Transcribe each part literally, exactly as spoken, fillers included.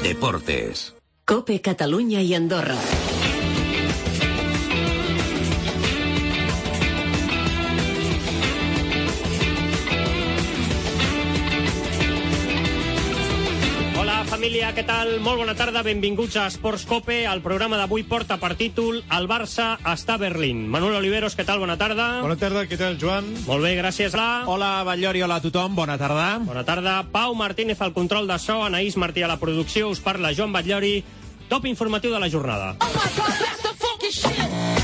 Deportes. COPE Catalunya i Andorra. Família, què tal? Molt bona tarda, benvinguts a Esports Cope. El programa d'avui porta per títol El Barça està a Berlín. Manuel Oliveros, què tal? Bona tarda. Bona tarda, què tal, Joan? Molt bé, gràcies. Hola. Hola, Batllori, hola a tothom, bona tarda. Bona tarda. Pau Martínez al control de so, Anaïs Martí a la producció, us parla Joan Batllori. Top informatiu de la jornada. Oh my God, that's the funky shit.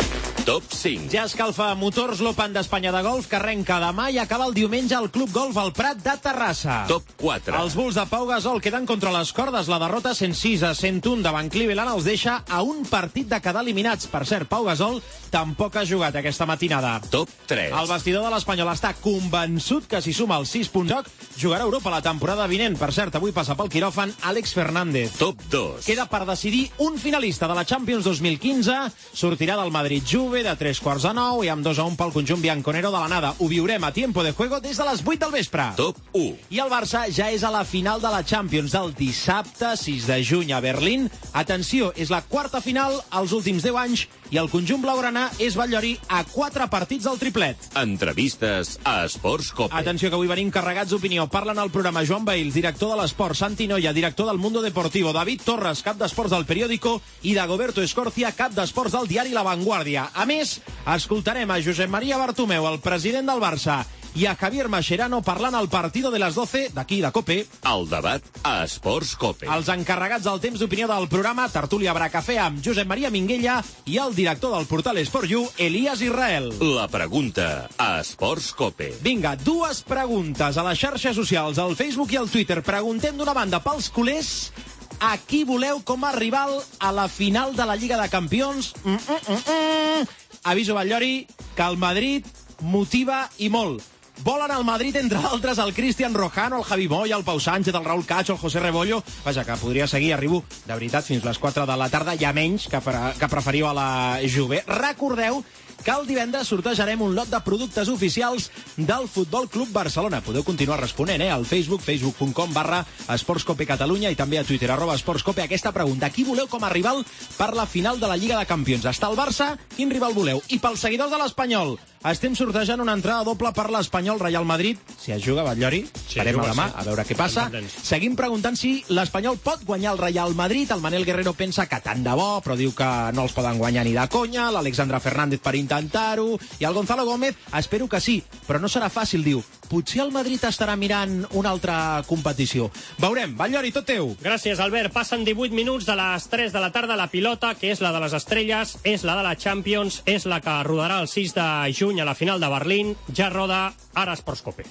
Top cinc. Ja escalfa Motors l'Open d'Espanya de golf, que arrenca demà i acaba el diumenge al Club Golf al Prat de Terrassa. Top quatre. Els Bulls de Pau Gasol queden contra les cordes. La derrota cent sis a cent un davant Cleveland els deixa a un partit de quedar eliminats. Per cert, Pau Gasol tampoc ha jugat aquesta matinada. Top tres. El vestidor de l'Espanyol està convençut que si suma els sis punts joc, jugarà a Europa la temporada vinent. Per cert, avui passa pel quiròfan Àlex Fernández. Top dos. Queda per decidir un finalista de la Champions dos mil quinze. Sortirà del Madrid Juve de tres quarts de nou i amb dos a un pel conjunt bianconero de l'anada. Ho viurem a tiempo de juego des de les vuit del vespre. Top u. I el Barça ja és a la final de la Champions del dissabte sis de juny a Berlín. Atenció, és la quarta final als últims deu anys i el conjunt blaugrana és Batllori a quatre partits del triplet. Entrevistes a Esports Cope. Atenció, que avui venim carregats d'opinió. Parlen al programa Joan Bails, director de l'Esport, Santi Noia, director del Mundo Deportivo, David Torres, cap d'Esports del Periódico, i Dagoberto Escorcia, cap d'Esports del diari La Vanguardia. A més, escoltarem a Josep Maria Bartomeu, el president del Barça, i a Javier Mascherano parlant al partido de les doce d'aquí de COPE. El debat a Esports Cope. Els encarregats del temps d'opinió del programa, tertúlia Bracafé amb Josep Maria Minguella i el director del portal Esport U, Elias Israel. La pregunta a Esports Cope. Vinga, dues preguntes a les xarxes socials, al Facebook i al Twitter. Preguntem d'una banda pels culers a qui voleu com a rival a la final de la Lliga de Campions. Mm, mm, mm, mm. Aviso, Batllori, que el Madrid motiva i molt. Volen al Madrid, entre altres, el Cristian Rojano, el Javi Moya, el Pau Sánchez, el Raúl Cacho, el José Rebollo. Vaja, que podria seguir, arribo, de veritat, fins les quatre de la tarda, ja menys que, que preferiu a la Juve. Recordeu que el divendres sortejarem un lot de productes oficials del Futbol Club Barcelona. Podeu continuar responent, eh? Al Facebook, facebook.com barra esportscope Catalunya i també a Twitter, arroba esportscope. Aquesta pregunta, qui voleu com a rival per la final de la Lliga de Campions? Està el Barça? Quin rival voleu? I pels seguidors de l'Espanyol, estem sortejant una entrada doble per l'Espanyol Real Madrid. Si es juga, Batllori, sí, farem juga, a demà, sí. A veure què passa. Seguim preguntant si l'Espanyol pot guanyar el Real Madrid. El Manel Guerrero pensa que tant de bo, però diu que no els poden guanyar ni de conya. L'Alexandre Fernández per intentar-ho. I el Gonzalo Gómez, espero que sí, però no serà fàcil, diu. Potser el Madrid estarà mirant una altra competició. Veurem. Batllori, tot teu. Gràcies, Albert. Passen divuit minuts de les tres de la tarda. La pilota, que és la de les estrelles, és la de la Champions, és la que rodarà el sis de juny a la final de Berlín. Ja roda ara Esports Cope.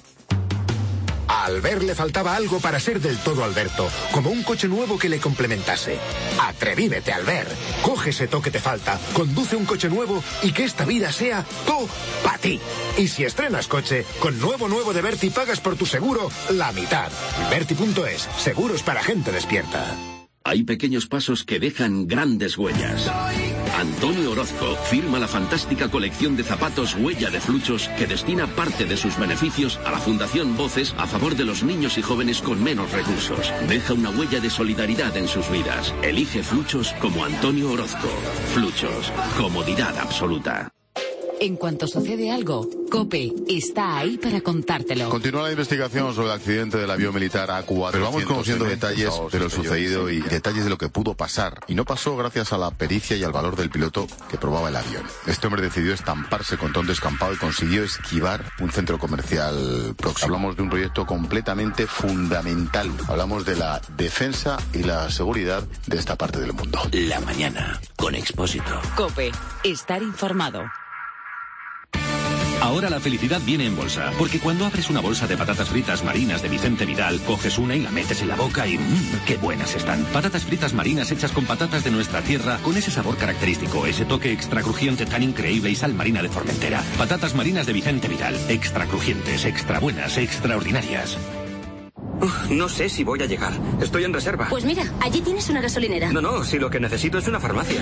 A Albert le faltaba algo para ser del todo Alberto, como un coche nuevo que le complementase. Atrevívete, Albert. Coge ese toque que te falta, conduce un coche nuevo y que esta vida sea todo para ti. Y si estrenas coche, con nuevo nuevo de Berti pagas por tu seguro la mitad. Berti punto es, seguros para gente despierta. Hay pequeños pasos que dejan grandes huellas. Antonio Orozco firma la fantástica colección de zapatos Huella de Fluchos que destina parte de sus beneficios a la Fundación Voces a favor de los niños y jóvenes con menos recursos. Deja una huella de solidaridad en sus vidas. Elige Fluchos como Antonio Orozco. Fluchos. Comodidad absoluta. En cuanto sucede algo, COPE está ahí para contártelo. Continúa la investigación sobre el accidente del avión militar A cuatro. Pero vamos conociendo detalles de lo sucedido y detalles de lo que pudo pasar. Y no pasó gracias a la pericia y al valor del piloto que probaba el avión. Este hombre decidió estamparse contra un descampado y consiguió esquivar un centro comercial próximo. Hablamos de un proyecto completamente fundamental. Hablamos de la defensa y la seguridad de esta parte del mundo. La mañana, con Expósito. COPE, estar informado. Ahora la felicidad viene en bolsa, porque cuando abres una bolsa de patatas fritas marinas de Vicente Vidal, coges una y la metes en la boca y mmm, qué buenas están. Patatas fritas marinas hechas con patatas de nuestra tierra, con ese sabor característico, ese toque extra crujiente tan increíble y sal marina de Formentera. Patatas marinas de Vicente Vidal, extra crujientes, extra buenas, extraordinarias. Uh, no sé si voy a llegar. Estoy en reserva. Pues mira, allí tienes una gasolinera. No, no, si lo que necesito es una farmacia.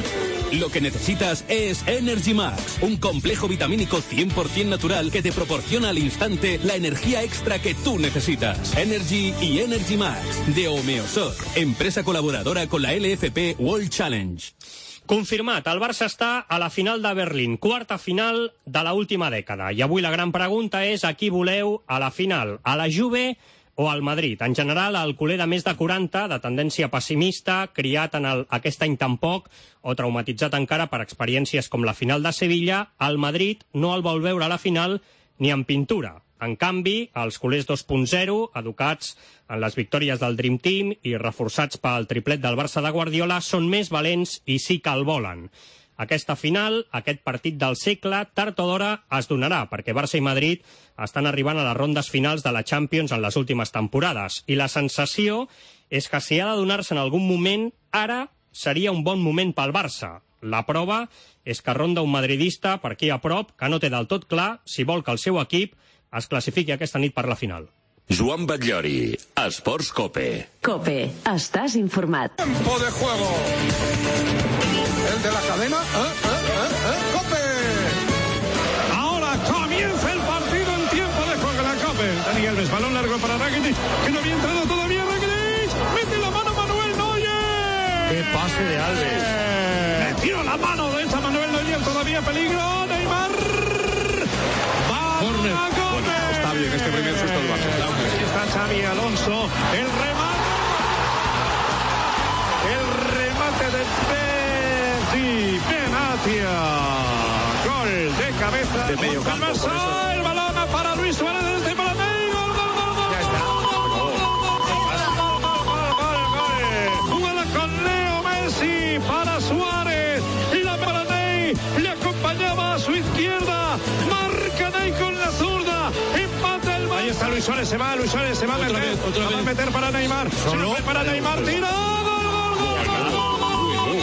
Lo que necesitas es Energy Max, un complejo vitamínico cien por ciento natural que te proporciona al instante la energía extra que tú necesitas. Energy y Energy Max, de Homeosor, empresa colaboradora con la L F P World Challenge. Confirmat, el Barça està a la final de Berlín, quarta final de la última dècada. I avui la gran pregunta és a qui voleu a la final, a la Juve o al Madrid. En general, el culer de més de quaranta, de tendència pessimista, criat en el, aquest any tampoc, o traumatitzat encara per experiències com la final de Sevilla, el Madrid no el vol veure a la final ni en pintura. En canvi, els culers dos punt zero, educats en les victòries del Dream Team i reforçats pel triplet del Barça de Guardiola, són més valents i sí que el volen. Aquesta final, aquest partit del segle, tard o d'hora es donarà, perquè Barça i Madrid estan arribant a les rondes finals de la Champions en les últimes temporades. I la sensació és que si ha de donar-se en algun moment, ara seria un bon moment pel Barça. La prova és que ronda un madridista per aquí a prop que no té del tot clar si vol que el seu equip es clasifiqui aquesta nit per la final. Joan Batllori, Esports Cope. Cope, estàs informat. Tiempo de juego. El de la cadena. ¿Eh? ¿Eh? ¿Eh? ¿Eh? Cope. Ahora comienza el partido en tiempo de juego en la Cope. Dani Alves, balón largo para Rakitic, que no había entrado todavía Rakitic. Mete la mano Manuel Neuer. Qué pase de Alves. Metió la mano derecha Manuel Neuer, todavía peligro. Neymar. Corner. Bueno, está bien este primer susto del Barça. Aquí está Xavi Alonso. El remate. El remate de Messi. Benatia. Gol de cabeza. De medio campo. El, Barça, el balón para Luis Suárez. Desde para Messi. Gol, gol, gol, gol. Ya está. Gol, gol, gol, gol. Jugada con Leo Messi para Suárez. Y la para Ney. Le acompañaba a su izquierda. Marca Ney con la zurda. Empate el Barça. Ahí está Luis Suárez. Se va, Luis Suárez. Se va a meter. Vez, otra va vez. a meter para Neymar. Solo. Se para Neymar. Tira. Gol, gol, gol, gol, gol, gol,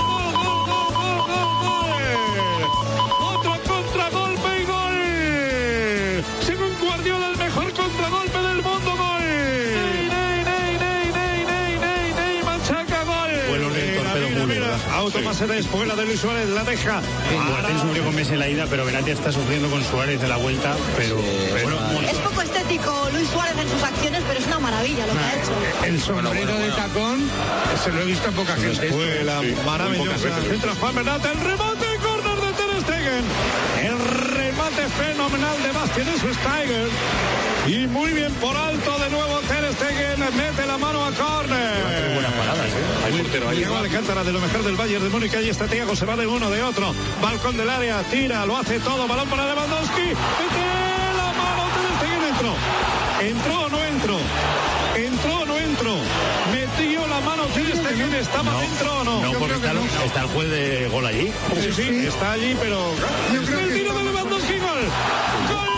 gol. Otro contragolpe y gol. Según Guardiola, el mejor contragolpe del mundo. Gol. Ney, Ney, Ney, Ney, Ney, Ney, Ney, Ney. Machaca. Gol. Bueno, el torpedo muy bien. Autopase de espuela de Luis Suárez. La deja. Boateng sufrió con Messi en la ida, pero Benatia está sufriendo con Suárez de la vuelta. Pero, pero es poco estético Luis Suárez en sus acciones, pero es una maravilla lo que ha hecho. El sombrero bueno, bueno, bueno. de tacón se lo he visto a poca gente. Espuela, sí, maravillosa. Entra Juan Bernat, el remate, córner de Ter Stegen. El remate fenomenal de Bastian Schweinsteiger. Y muy bien por alto de nuevo Ter Stegen, mete la mano a córner. Buenas paradas, ¿eh? Hay portero ahí. Diego Alcántara, de lo mejor del Bayern de Múnich. Ahí está Thiago, se va de uno, de otro. Balcón del área, tira, lo hace todo. Balón para Lewandowski. Mete la mano, Ter Stegen entró. ¿Entró o no entró? ¿Entró o no entró? ¿Metió la mano Ter Stegen? ¿Estaba no, dentro o no? No, porque está, no. está el juez de gol allí. Sí, sí, está allí, pero... Yo creo el tiro de Lewandowski, gol. ¡Gol!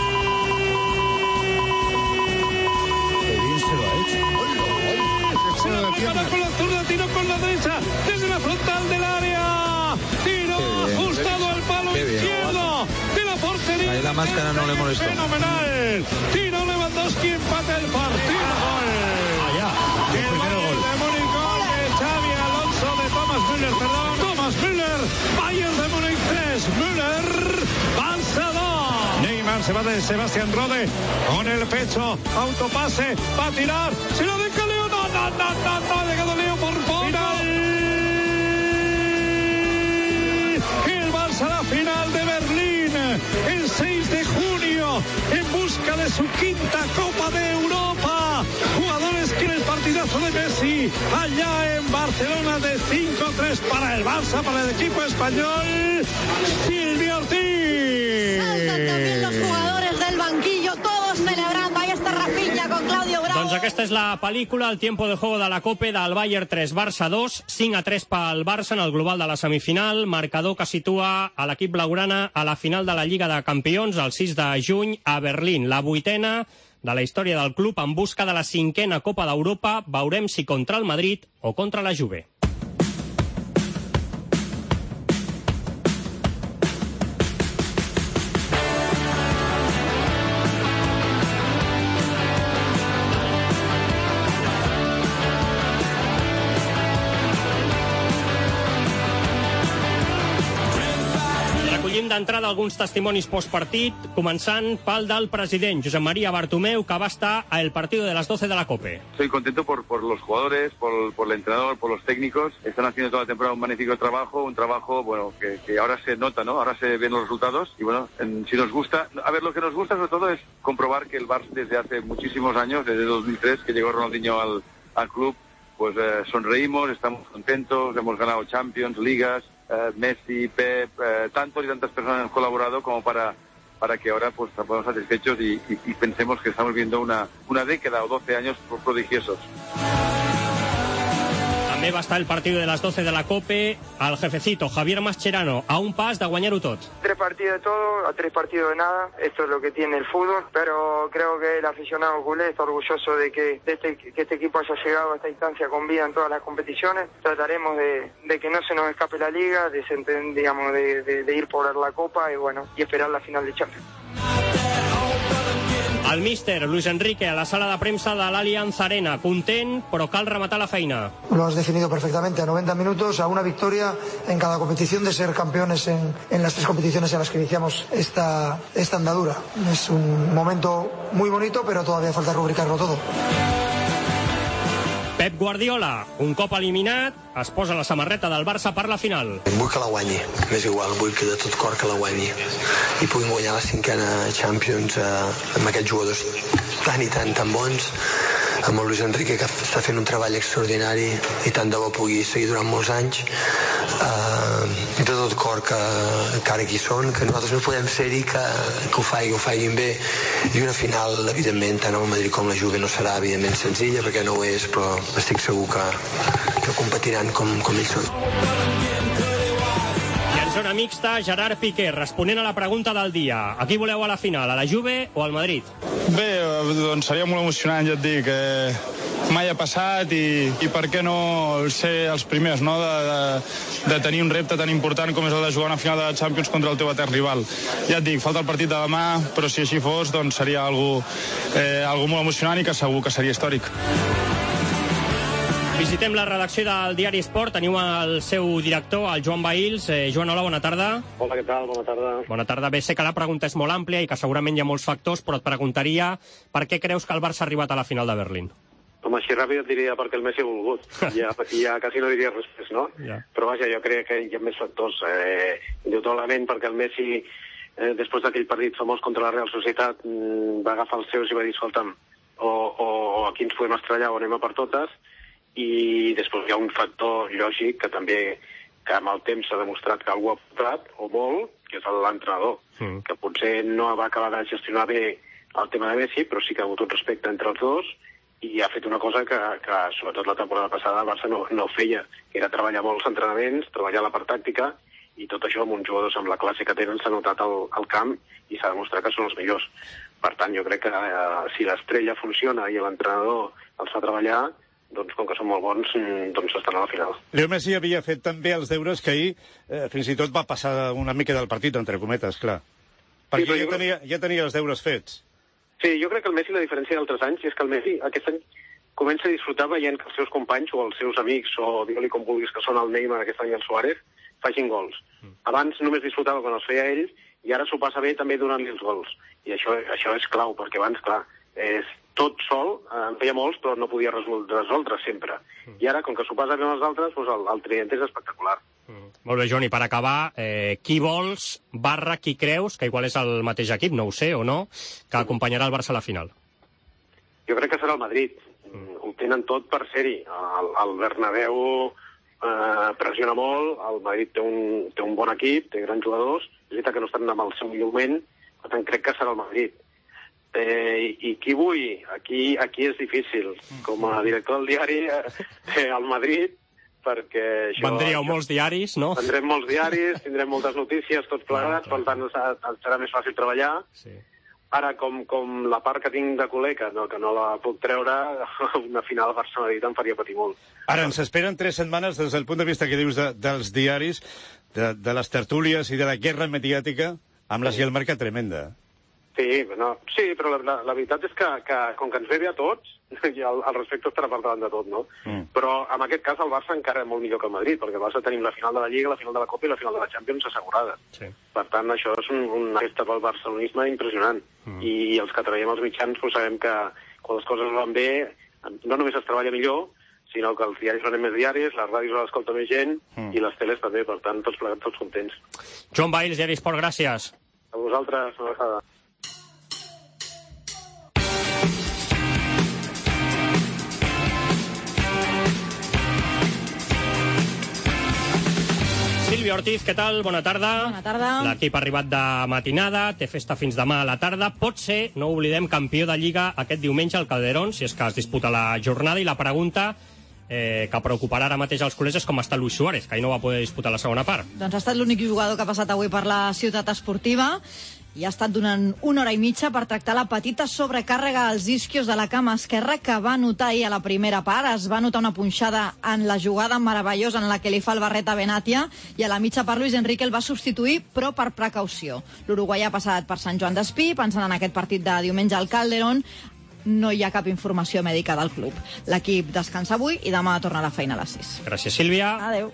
Se la prepara con la zurda, tiro con la derecha, desde la frontal del área. Tiro ajustado al palo izquierdo de la portería. Ahí la máscara no le molestó. Fenomenal. Tiro Lewandowski, empata el partido. Gol. Allá. El Bayern de Múnich, gol de Xavi Alonso, de Thomas Müller, perdón. Thomas Müller. Bayern de Múnich tres. Müller. Barça dos. Neymar se va de Sebastián Rode con el pecho. Autopase. Va a tirar. Se lo deja Leo. No, no, no, no, no, ha dejado Leo por final. El Barça a la final de Berlín el seis de junio en busca de su quinta Copa de Europa. Jugadores que en el partidazo de Messi allá en Barcelona de cinco tres para el Barça, para el equipo español. Silvio Ortiz. Saltan también los jugadores del banquillo, todos celebrando. Ahí está Rafinha con Claudio Bravo. Doncs aquesta és la pel·lícula, el tiempo de juego de la Copa, del Bayern tres, Barça dos, cinc a tres pel Barça en el global de la semifinal, marcador que situa a l'equip blaugrana a la final de la Lliga de Campions el sis de juny a Berlín, la vuitena de la història del club en busca de la cinquena Copa d'Europa. Veurem si contra el Madrid o contra la Juve. d'entrada alguns testimonis postpartit, començant pel del president, Josep María Bartomeu, que va estar al partido de las doce de la COPE. Estoy contento por, por los jugadores, por, por el entrenador, por los técnicos. Están haciendo toda la temporada un magnífico trabajo, un trabajo, bueno, que, que ahora se nota, ¿no? Ahora se ven los resultados y, bueno, en, si nos gusta... A ver, lo que nos gusta sobre todo es comprobar que el Barça desde hace muchísimos años, desde dos mil tres, que llegó Ronaldinho al, al club, pues eh, sonreímos, estamos contentos, hemos ganado Champions, Ligas, eh, Messi, Pep, eh, tantos y tantas personas han colaborado como para, para que ahora pues estamos satisfechos y, y, y pensemos que estamos viendo una, una década o doce años prodigiosos. També va estar el partido de las doce de la COPE al jefecito Javier Mascherano, a un pas de guanyar-ho tot. Tres partidos de todo, a tres partidos de nada. Esto es lo que tiene el fútbol, pero creo que el aficionado culé está orgulloso de que, de este, que este equipo haya llegado a esta instancia con vida en todas las competiciones. Trataremos de, de que no se nos escape la liga, de, digamos, de, de, de ir por la Copa y, bueno, y esperar la final de Champions. El míster Luis Enrique a la sala de premsa de l'Allianz Arena, content, però cal rematar la feina. Lo has definido perfectamente, a noventa minutos, a una victoria en cada competición, de ser campeones en, en las tres competiciones en las que iniciamos esta, esta andadura. Es un momento muy bonito, pero todavía falta rubricarlo todo. Pep Guardiola, un cop eliminat, es posa la samarreta del Barça per la final. Vull que la guanyi, m'és igual, vull que de tot cor que la guanyi i puguin guanyar la cinquena Champions eh, amb aquests jugadors tan i tan tan bons, amb el Luis Enrique, que està fent un treball extraordinari i tant de bo pugui seguir durant molts anys, eh, i de tot cor que, que ara aquí són, que nosaltres no podem ser-hi, que, que ho faci, que ho facin bé, i una final, evidentment, tant el Madrid com la Juve no serà, evidentment, senzilla, perquè no ho és, però estic segur que, que competiran com, com ells són. I en zona mixta, Gerard Piqué, responent a la pregunta del dia. A qui voleu a la final, a la Juve o al Madrid? Bé, doncs seria molt emocionant, ja et dic. Eh, mai ha passat i, i per què no ser els primers, no? De, de, de tenir un repte tan important com és el de jugar una final de Champions contra el teu etern rival. Ja et dic, falta el partit de demà, però si així fos, doncs seria algo, eh, algo molt emocionant i que segur que seria històric. Visitem la redacció del Diari Esport. Teniu el seu director, el Joan Bahils. Eh, Joan, hola, bona tarda. Hola, què tal? Bona tarda. Bona tarda. Bé, sé que la pregunta és molt àmplia i que segurament hi ha molts factors, però et preguntaria per què creus que el Barça ha arribat a la final de Berlín? Home, així ràpid et diria perquè el Messi ha volgut. Ja, ja quasi no diria res més, no? Ja. Però vaja, jo crec que hi ha més factors. Eh, indubtablement perquè el Messi, eh, després d'aquell partit famós contra la Real Societat, mm, va agafar els seus i va dir, escolta'm, o, o, o aquí ens podem estrellar o anem a per totes. I després hi ha un factor lògic que també, que amb el temps s'ha demostrat que algú ha portat, o molt, que és l'entrenador, mm. que potser no va acabar de gestionar bé el tema de Messi, però sí que ha hagut un respecte entre els dos i ha fet una cosa que, que sobretot la temporada passada el Barça no, no feia, que era treballar molts entrenaments, treballar la part tàctica, i tot això amb uns jugadors amb la classe que tenen s'ha notat al, al camp i s'ha demostrat que són els millors. Per tant, jo crec que eh, si l'estrella funciona i l'entrenador els fa treballar, doncs com que són molt bons, doncs estan a la final. Leo Messi havia fet també els deures que ahir eh, fins i tot va passar una mica del partit, entre cometes, clar. Perquè sí, ja, tenia, ja tenia els deures fets. Sí, jo crec que el Messi, la diferència d'altres anys, és que el Messi aquest any comença a disfrutar veient que els seus companys o els seus amics, o digue-li com vulguis, que són el Neymar, aquest any el Suárez, facin gols. Mm. Abans només disfrutava quan els feia ell, i ara s'ho passa bé també donant-li els gols. I això, això és clau, perquè abans, clar, és tot sol, en feia molts, però no podia resoldre sempre. Mm. I ara, com que s'ho passa bé amb els altres, doncs el, el trident és espectacular. Mm. Molt bé, Joan, i per acabar, eh, qui vols, barra qui creus, que igual és el mateix equip, no ho sé o no, que acompanyarà el Barça a la final? Jo crec que serà el Madrid. Mm. Ho tenen tot per ser-hi. El, el Bernabéu eh, pressiona molt, el Madrid té un, té un bon equip, té grans jugadors, és veritat que no estan amb el seu millor moment, per tant crec que serà el Madrid. Eh, i qui vull? Aquí, aquí és difícil. Com a director del diari, eh, al Madrid, perquè això... Vendríeu molts diaris, no? Vendrem molts diaris, tindrem moltes notícies, tots plegats, per tant serà més fàcil treballar. Sí. Ara, com, com la part que tinc de culer, que no, que no la puc treure, una final Barça-Madrid em faria patir molt. Ara, ens esperen tres setmanes des del punt de vista que dius de, dels diaris, de, de les tertúlies i de la guerra mediàtica, amb la Gielmarca tremenda. Sí, no, sí, però la, la, la veritat és que, que com que ens ve bé a tots, i el, el respecte estarà per davant de tot, no? Mm. Però en aquest cas el Barça encara és molt millor que el Madrid, perquè el Barça tenim la final de la Lliga, la final de la Copa i la final de la Champions assegurada. Sí. Per tant, això és un, una festa pel barcelonisme impressionant. Mm. I, I els que treballem als mitjans pues, sabem que quan les coses van bé, no només es treballa millor, sinó que els diaris van més diaris, les ràdios l'escolta més gent mm. i les teles també, per tant, tots plegats, tots contents. Joan Bails, Diari Esport, gràcies. A vosaltres, una vegada. Sílvia Ortiz, què tal? Bona tarda. Bona tarda. L'equip ha arribat de matinada, té festa fins demà a la tarda. Pot ser, no oblidem, campió de Lliga aquest diumenge al Calderón, si és que es disputa la jornada. I la pregunta eh, que preocuparà ara mateix els culers és com està Luis Suárez, que ahir no va poder disputar la segona part. Doncs ha estat l'únic jugador que ha passat avui per la ciutat esportiva i ha estat donant una hora i mitja per tractar la petita sobrecàrrega als isquios de la cama esquerra que va notar ahir a la primera part. Es va notar una punxada en la jugada meravellosa en la que li fa el barret a Benatia i a la mitja part Luis Enrique el va substituir, però per precaució. L'uruguaià ha passat per Sant Joan d'Espí, pensant en aquest partit de diumenge al Calderón. No hi ha cap informació mèdica del club. L'equip descansa avui i demà torna a la feina a les sis. Gràcies, Sílvia. Adéu.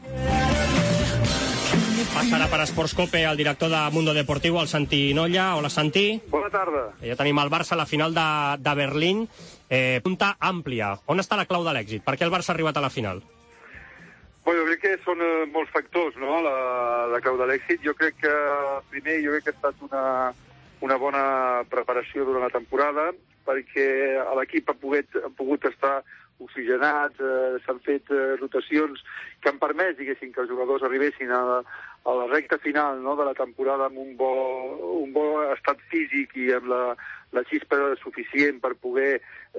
Passarà per Esports Cope el director de Mundo Deportiu, el Santi Nolla. Hola, Santi. Bona tarda. Ja tenim el Barça a la final de, de Berlín. Eh, punta àmplia. On està la clau de l'èxit? Per què el Barça ha arribat a la final? Bueno, jo crec que són eh, molts factors, no?, la, la clau de l'èxit. Jo crec que, primer, jo crec que ha estat una, una bona preparació durant la temporada, perquè l'equip ha pogut, ha pogut estar oxigenat, eh, s'han fet eh, rotacions que han permès, diguéssim, que els jugadors arribessin a, a la recta final, no?, de la temporada amb un bo, un bo estat físic i amb la, la xispa suficient per poder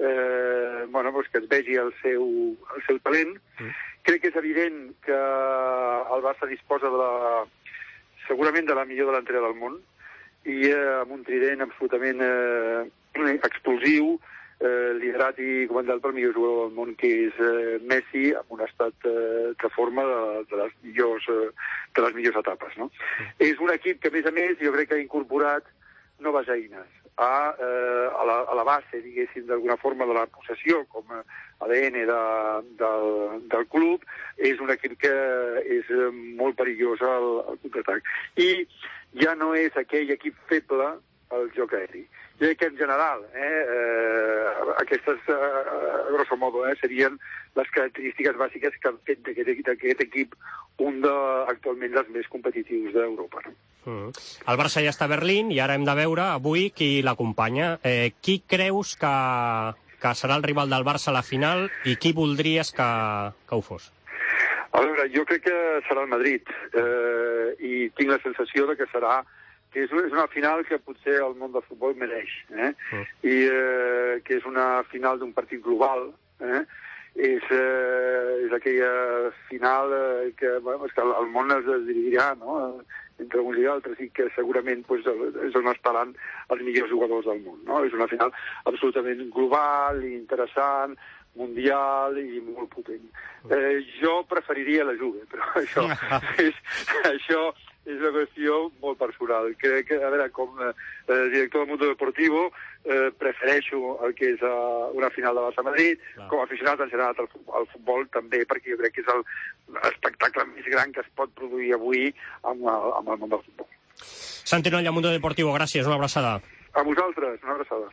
eh, bueno, doncs que es vegi el seu, el seu talent. Mm. Crec que és evident que el Barça disposa de la, segurament de la millor delantera del món i eh, amb un trident absolutament eh, explosiu, Eh, liderat i comandat pel millor jugador del món, que és eh, Messi, amb un estat eh, de forma de, de, les millors, eh, de les millors etapes, no? Mm. És un equip que, a més a més, jo crec que ha incorporat noves eines a, eh, a, la, a la base, diguéssim, d'alguna forma de la possessió, com a A D N de, del, del club. És un equip que és eh, molt perillós al, al contraatac. I ja no és aquell equip feble al joc aeri. Jo crec que en general eh, eh, aquestes, eh, grosso modo, eh, serien les característiques bàsiques que han fet d'aquest equip un de, actualment dels més competitius d'Europa. No? Mm. El Barça ja està a Berlín i ara hem de veure avui qui l'acompanya. Eh, qui creus que, que serà el rival del Barça a la final i qui voldries que, que ho fos? A veure, jo crec que serà el Madrid eh, i tinc la sensació de que serà que és una final que potser el món del futbol mereix, eh? Mm. I eh, que és una final d'un partit global, eh? És, eh, és aquella final eh, que, bueno, és que el, el món es dividirà, no?, entre uns i altres, i que segurament pues, és on estaran els millors jugadors del món, no? És una final absolutament global, interessant, mundial i molt potent. Eh, jo preferiria la Juve, però això és, això és una qüestió molt personal. Crec que, a veure, com eh, director del Mundo Deportivo, eh, prefereixo el que és uh, una final de Barça-Madrid, com a aficionat en general al futbol, al futbol també, perquè jo crec que és el espectacle més gran que es pot produir avui amb el, amb el món del futbol. Santi Nolla, Mundo Deportivo, gràcies, una abraçada. A vosaltres, una abraçada.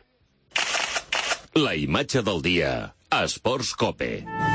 La imatge del dia, a Esports Cope.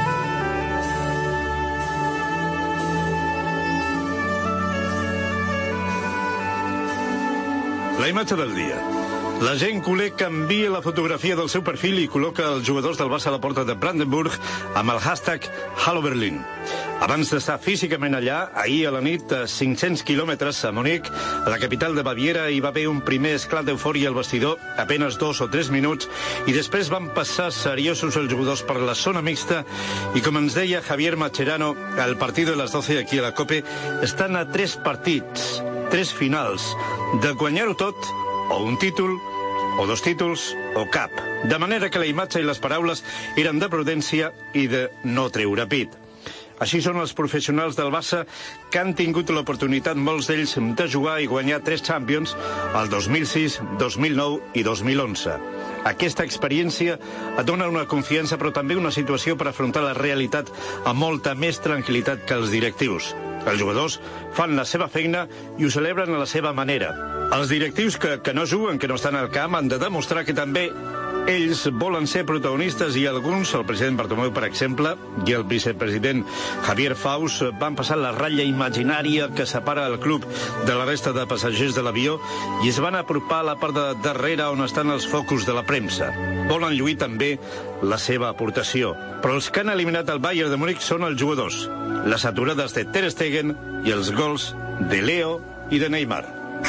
La imatge del dia. La gent culer canvia la fotografia del seu perfil i col·loca els jugadors del Barça a la porta de Brandenburg amb el hashtag Hallo Berlin. Abans d'estar físicament allà, ahir a la nit, a cinc-cents quilòmetres a Munic, a la capital de Baviera, hi va haver un primer esclat d'eufòria al vestidor, apenas dos o tres minuts, i després van passar seriosos els jugadors per la zona mixta, i com ens deia Javier Mascherano, el partit de les doce aquí a la Cope, estan a tres partits, tres finals, de guanyar-ho tot, o un títol, o dos títols, o cap. De manera que la imatge i les paraules eren de prudència i de no treure pit. Així són els professionals del Barça que han tingut l'oportunitat, molts d'ells, de jugar i guanyar tres Champions el dos mil sis, dos mil nou i dos mil onze. Aquesta experiència et dona una confiança, però també una situació per afrontar la realitat amb molta més tranquil·litat que els directius. Els jugadors fan la seva feina i ho celebren a la seva manera. Els directius que, que no juguen, que no estan al camp, han de demostrar que també ells volen ser protagonistes i alguns, el president Bartomeu, per exemple, i el vicepresident Javier Faus, van passar la ratlla imaginària que separa el club de la resta de passatgers de l'avió i es van apropar a la part de darrere on estan els focus de la premsa. Volen lluir també la seva aportació. Però els que han eliminat el Bayern de Múnich són els jugadors, les aturades de Ter Stegen i els gols de Leo i de Neymar.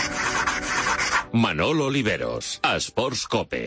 Manolo Oliveros, Esports Cope.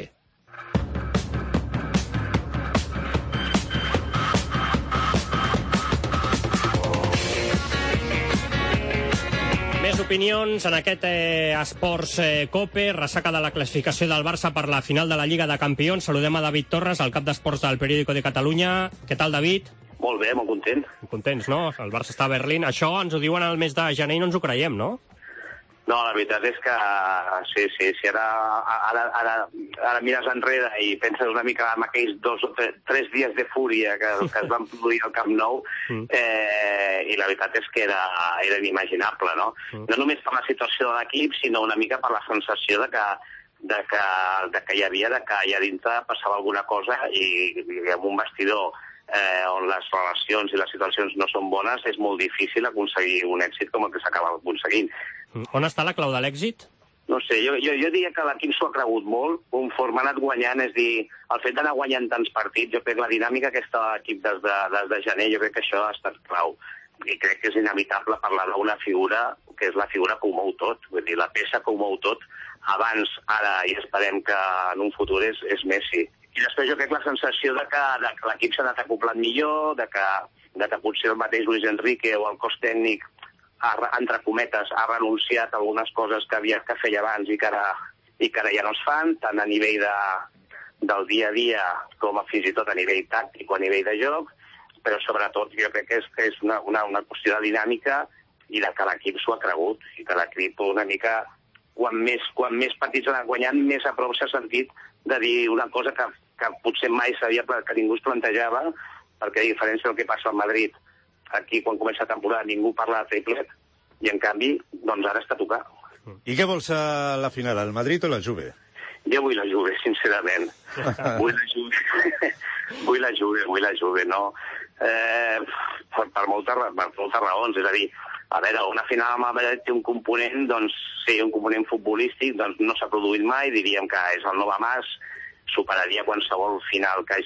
Més opinions en aquest eh, Esports eh, Cope, ressaca de la classificació del Barça per la final de la Lliga de Campions. Saludem a David Torres, el cap d'esports del Periódico de Catalunya. Què tal, David? Molt bé, molt content. Contents, no? El Barça està a Berlín. Això ens ho diuen al mes de gener i no ens ho creiem, no? No, la veritat és que sí, sí, sí, ara, ara, ara, ara mires enrere i penses una mica en aquells dos o tres, tres dies de fúria que, que es van produir al Camp Nou, eh, i la veritat és que era, era inimaginable, no? No només per la situació de l'equip, sinó una mica per la sensació de que, de que, de que hi havia, de que allà dintre passava alguna cosa i, i amb un vestidor eh, on les relacions i les situacions no són bones, és molt difícil aconseguir un èxit com el que s'acaba aconseguint. On està la clau de l'èxit? No sé, jo, jo, jo diria que l'equip s'ho ha cregut molt, conforme ha anat guanyant, és dir, el fet d'anar guanyant tants partits, jo crec que la dinàmica que està a l'equip des, de, des de gener, jo crec que això ha estat clau. I crec que és inevitable parlar d'una figura que és la figura que ho mou tot, vull dir, la peça que ho mou tot, abans, ara, i esperem que en un futur és, és Messi. I després jo crec la sensació de que, de que l'equip s'ha anat acoplant millor, de que, de que potser el mateix Luis Enrique o el cos tècnic ha, entre cometes, ha renunciat a algunes coses que, havia, que feia abans i que, ara, i que ara ja no es fan, tant a nivell de, del dia a dia com a, fins i tot a nivell tàctic o a nivell de joc, però sobretot jo crec que és, que és una, una, una qüestió de dinàmica i de que l'equip s'ho ha cregut, i que l'equip una mica, quan més, quan més partits han guanyat, més a prop s'ha sentit de dir una cosa que, que potser mai sabia, que ningú es plantejava, perquè a diferència del que passa al Madrid, aquí, quan comença la temporada, ningú parla de triplet, i en canvi, doncs ara està a tocar. I què vols a la final, el Madrid o la Juve? Jo vull la Juve, sincerament. vull la Juve, vull la Juve, vull la Juve, no? Eh, per, per, moltes, per moltes raons, és a dir, a veure, una final amb el Madrid té un component, doncs, sí, un component futbolístic, doncs no s'ha produït mai, diríem que és el Nova Mas, superaria qualsevol final que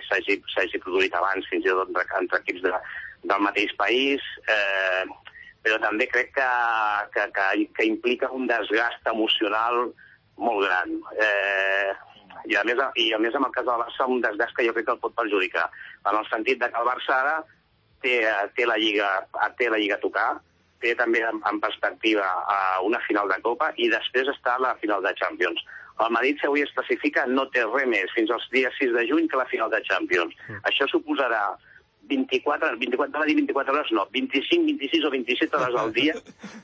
s'hagi produït abans, fins i tot entre, entre equips de, del mateix país, eh, però també crec que, que, que, que implica un desgast emocional molt gran. Eh, i, a més, I a més, en el cas del Barça, un desgast que jo crec que el pot perjudicar, en el sentit de que el Barça ara té, té, la, Lliga, té la Lliga a tocar, té també en, en perspectiva una final de Copa i després està la final de Champions. El Madrid, si avui es classifica, no té res més fins al dia sis de juny que la final de Champions. Mm. Això suposarà vint-i-quatre, vint-i-quatre, va dir vint-i-quatre hores, no, vint-i-cinc, vint-i-sis o vint-i-set hores al dia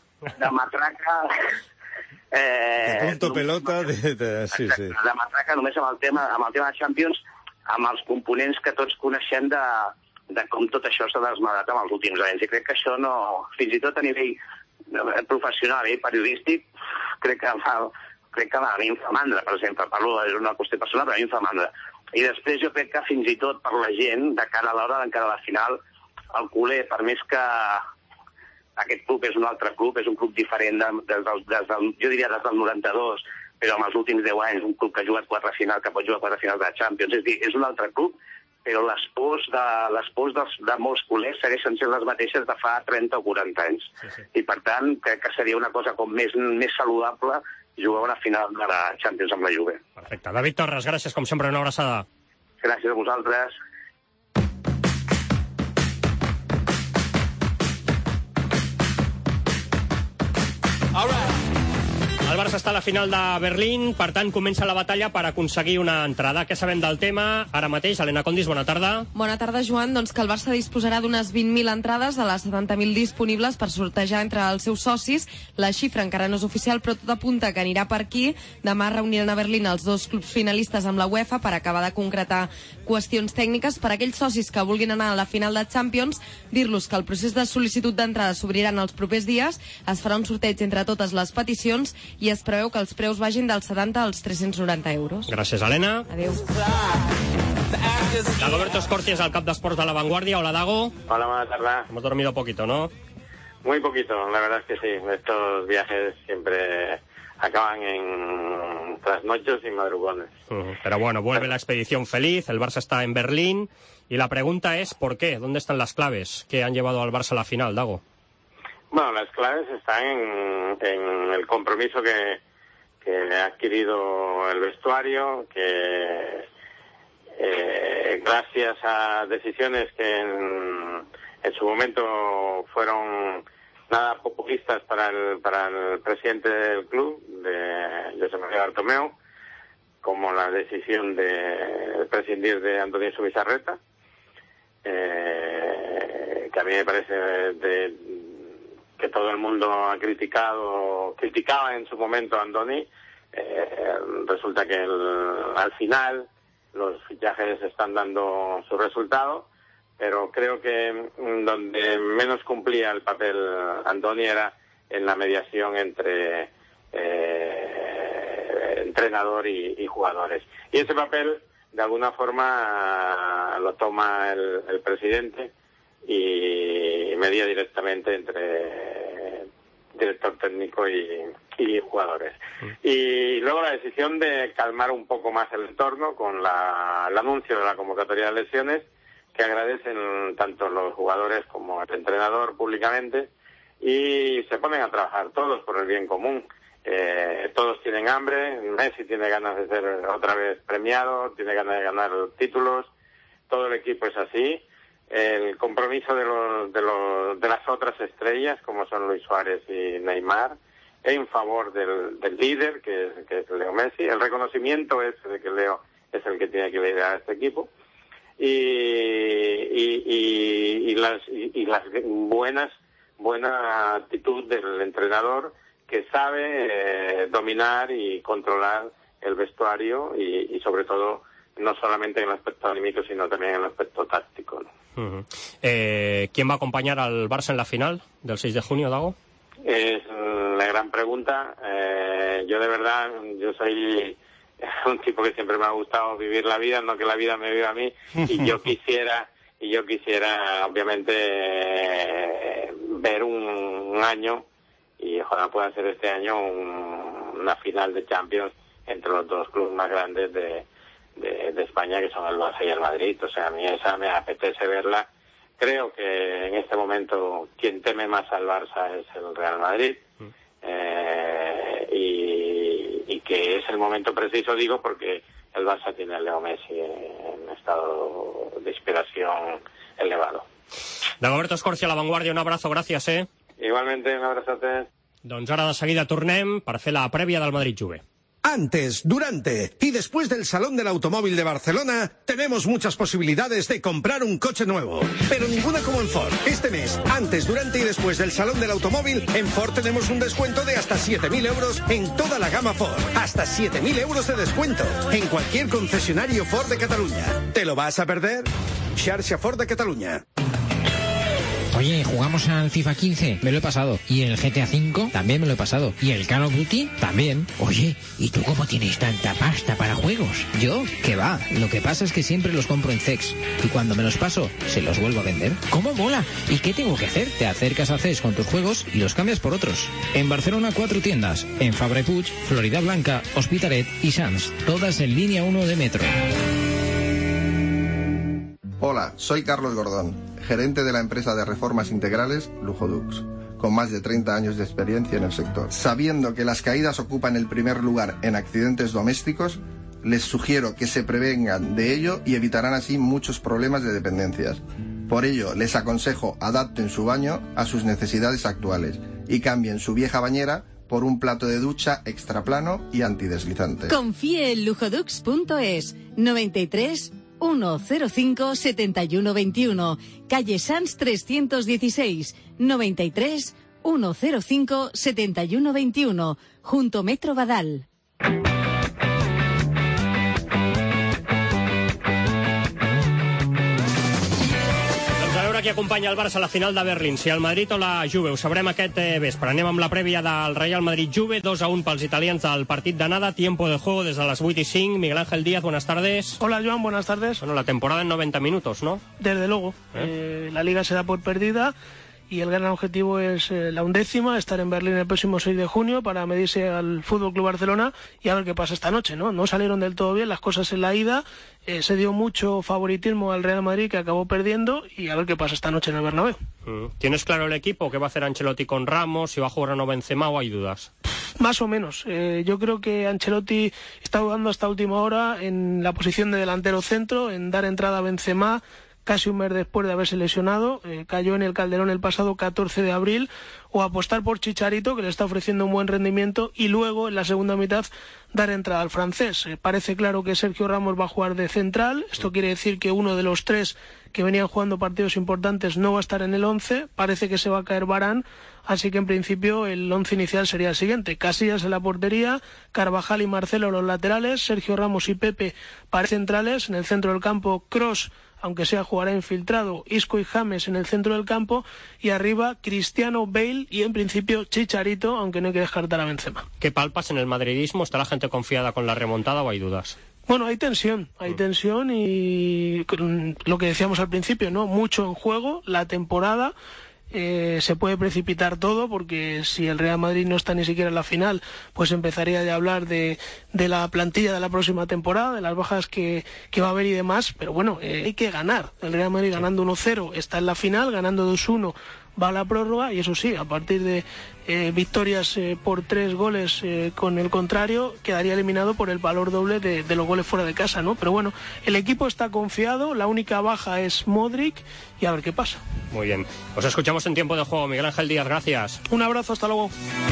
de matraca... Eh, de punto pelota, de, de, sí, sí. de matraca només amb el tema, amb el tema de Champions, amb els components que tots coneixem de, de com tot això s'ha desmadrat en els últims anys. I crec que això no, fins i tot a nivell professional i periodístic, crec que fa... crec que a mi em fa mandra, per exemple, parlo d'una qüestió personal, però a mi em fa mandra. I després jo crec que fins i tot per la gent, de cara a l'hora, de cara a la final, el culer, per més que aquest club és un altre club, és un club diferent de, des del, des del, jo diria des del noranta-dos, però en els últims deu anys, un club que ha jugat quatre finals, que pot jugar quatre finals de Champions, és dir, és un altre club, però les pors de, les pors dels, de molts culers segueixen sent les mateixes de fa trenta o quaranta anys. Sí, sí. I per tant, crec que seria una cosa com més, més saludable jugar una final de la Champions amb la Juve. Perfecte. David Torres, gràcies, com sempre, una abraçada. Gràcies a vosaltres. All right. El Barça està a la final de Berlín, per tant comença la batalla per aconseguir una entrada. Què sabem del tema? Ara mateix, Helena Condis, bona tarda. Bona tarda, Joan. Doncs que el Barça disposarà d'unes vint mil entrades de les setanta mil disponibles per sortejar entre els seus socis. La xifra encara no és oficial, però tot apunta que anirà per aquí. Demà reuniran a Berlín els dos clubs finalistes amb la UEFA per acabar de concretar qüestions tècniques. Per aquells socis que vulguin anar a la final de Champions, dir-los que el procés de sol·licitud d'entrada s'obrirà en els propers dies, es farà un sorteig entre totes les peticions i es preveu que els preus vagin dels setanta als tres-cents noranta euros. Gràcies, Helena. Adéu. Dagoberto Scorcia es el cap d'esports de La Vanguardia. Hola, Dago. Hola, buena tarde. Hemos dormido poquito, ¿no? Muy poquito, la verdad es que sí. Estos viajes siempre acaban en trasnochos y madrugones. Uh-huh. Pero bueno, vuelve la expedición feliz, el Barça está en Berlín y la pregunta es ¿por qué? ¿Dónde están las claves que han llevado al Barça a la final, Dago? Bueno, las claves están en, en el compromiso que, que ha adquirido el vestuario, que eh, gracias a decisiones que en, en su momento fueron nada populistas para el, para el presidente del club, de José María Bartomeu, como la decisión de prescindir de Antonio Subizarreta, eh, que a mí me parece de, que todo el mundo ha criticado, criticaba en su momento a Andoni. Eh, resulta que el, al final los fichajes están dando su resultado, pero creo que donde menos cumplía el papel Andoni era en la mediación entre eh, entrenador y, y jugadores. Y ese papel, de alguna forma, lo toma el, el presidente y media directamente entre director técnico y, y jugadores. Y luego la decisión de calmar un poco más el entorno con la, el anuncio de la convocatoria de lesiones, que agradecen tanto los jugadores como el entrenador públicamente, y se ponen a trabajar todos por el bien común. Eh, todos tienen hambre, Messi tiene ganas de ser otra vez premiado, tiene ganas de ganar títulos, todo el equipo es así. El compromiso de, los, de, los, de las otras estrellas, como son Luis Suárez y Neymar, en favor del, del líder, que es, que es Leo Messi. El reconocimiento es de que Leo es el que tiene que liderar a este equipo. Y, y, y, y las, y, y las buenas, buena actitud del entrenador, que sabe eh, dominar y controlar el vestuario y, y sobre todo no solamente en el aspecto anímico, sino también en el aspecto táctico, ¿no? Uh-huh. eh, ¿Quién va a acompañar al Barça en la final del seis de junio, Dago? Es la gran pregunta. Eh, yo de verdad, yo soy un tipo que siempre me ha gustado vivir la vida, no que la vida me viva a mí, y yo quisiera, y yo quisiera obviamente eh, ver un, un año, y ojalá pueda ser este año un, una final de Champions entre los dos clubes más grandes de De, de España, que son el Barça y el Madrid. O sea, a mí esa me apetece verla. Creo que en este momento quien teme más al Barça es el Real Madrid, eh, y, y que es el momento preciso, digo, porque el Barça tiene a Leo Messi en estado de inspiración elevado. Dagoberto Scorcia, La Vanguardia, un abrazo, gràcies, eh? Igualmente, un abrazote. Doncs ara de seguida tornem per fer la prèvia del Madrid-Juve. Antes, durante y después del Salón del Automóvil de Barcelona, tenemos muchas posibilidades de comprar un coche nuevo. Pero ninguna como en Ford. Este mes, antes, durante y después del Salón del Automóvil, en Ford tenemos un descuento de hasta siete mil euros en toda la gama Ford. Hasta siete mil euros de descuento en cualquier concesionario Ford de Cataluña. ¿Te lo vas a perder? Xarxa Ford de Cataluña. Oye, ¿jugamos al FIFA quince? Me lo he pasado. ¿Y el G T A cinco? También me lo he pasado. ¿Y el Call of Duty? También. Oye, ¿y tú cómo tienes tanta pasta para juegos? ¿Yo? ¿Qué va? Lo que pasa es que siempre los compro en C E X. Y cuando me los paso, se los vuelvo a vender. ¿Cómo mola? ¿Y qué tengo que hacer? Te acercas a C E X con tus juegos y los cambias por otros. En Barcelona, cuatro tiendas. En Fabra i Puig, Florida Blanca, Hospitalet y Sants. Todas en línea uno de metro. Hola, soy Carlos Gordón, gerente de la empresa de reformas integrales Lujodux, con más de treinta años de experiencia en el sector. Sabiendo que las caídas ocupan el primer lugar en accidentes domésticos, les sugiero que se prevengan de ello y evitarán así muchos problemas de dependencias. Por ello, les aconsejo adapten su baño a sus necesidades actuales y cambien su vieja bañera por un plato de ducha extra plano y antideslizante. Confíe en lujodux punto es. noventa y tres, ciento cinco, setenta y uno veintiuno. Calle Sanz trescientos dieciséis. noventa y tres, ciento cinco, setenta y uno veintiuno. Junto Metro Badal. Qui acompanya el Barça a la final de Berlín, si el Madrid o la Juve, ho sabrem aquest eh, vespre. Anem amb la prèvia del Real Madrid-Juve, dos a un pels italians del partit d'anada, tiempo de juego desde las vuit y cinco. Miguel Ángel Díaz, buenas tardes. Hola Joan, buenas tardes. Bueno, la temporada en noventa minutos, ¿no? Desde luego, ¿Eh? Eh, la Liga se da por perdida y el gran objetivo es eh, la undécima, estar en Berlín el próximo seis de junio para medirse al F C Barcelona y a ver qué pasa esta noche, ¿no? No salieron del todo bien las cosas en la ida, eh, se dio mucho favoritismo al Real Madrid que acabó perdiendo y a ver qué pasa esta noche en el Bernabéu. Mm. ¿Tienes claro el equipo? ¿Qué va a hacer Ancelotti con Ramos? ¿Si va a jugar o no Benzema o hay dudas? Más o menos. Eh, yo creo que Ancelotti está dudando hasta última hora en la posición de delantero centro, en dar entrada a Benzema, casi un mes después de haberse lesionado, eh, cayó en el Calderón el pasado catorce de abril, o apostar por Chicharito, que le está ofreciendo un buen rendimiento, y luego, en la segunda mitad, dar entrada al francés. Eh, parece claro que Sergio Ramos va a jugar de central, esto quiere decir que uno de los tres que venían jugando partidos importantes no va a estar en el once, parece que se va a caer Varane, así que en principio el once inicial sería el siguiente: Casillas en la portería, Carvajal y Marcelo los laterales, Sergio Ramos y Pepe para centrales, en el centro del campo Kroos, aunque sea jugará infiltrado, Isco y James en el centro del campo, y arriba Cristiano, Bale y en principio Chicharito, aunque no hay que descartar a Benzema. ¿Qué palpas en el madridismo? ¿Está la gente confiada con la remontada o hay dudas? Bueno, hay tensión, hay tensión y lo que decíamos al principio, ¿no? Mucho en juego, la temporada. Eh, se puede precipitar todo porque si el Real Madrid no está ni siquiera en la final, pues empezaría ya a hablar de, de la plantilla de la próxima temporada, de las bajas que, que va a haber y demás, pero bueno, eh, hay que ganar. El Real Madrid ganando uno cero está en la final, ganando dos uno va a la prórroga, y eso sí, a partir de eh, victorias eh, por tres goles eh, con el contrario, quedaría eliminado por el valor doble de, de los goles fuera de casa, ¿no? Pero bueno, el equipo está confiado, la única baja es Modric, y a ver qué pasa. Muy bien, os escuchamos en tiempo de juego. Miguel Ángel Díaz, gracias. Un abrazo, hasta luego.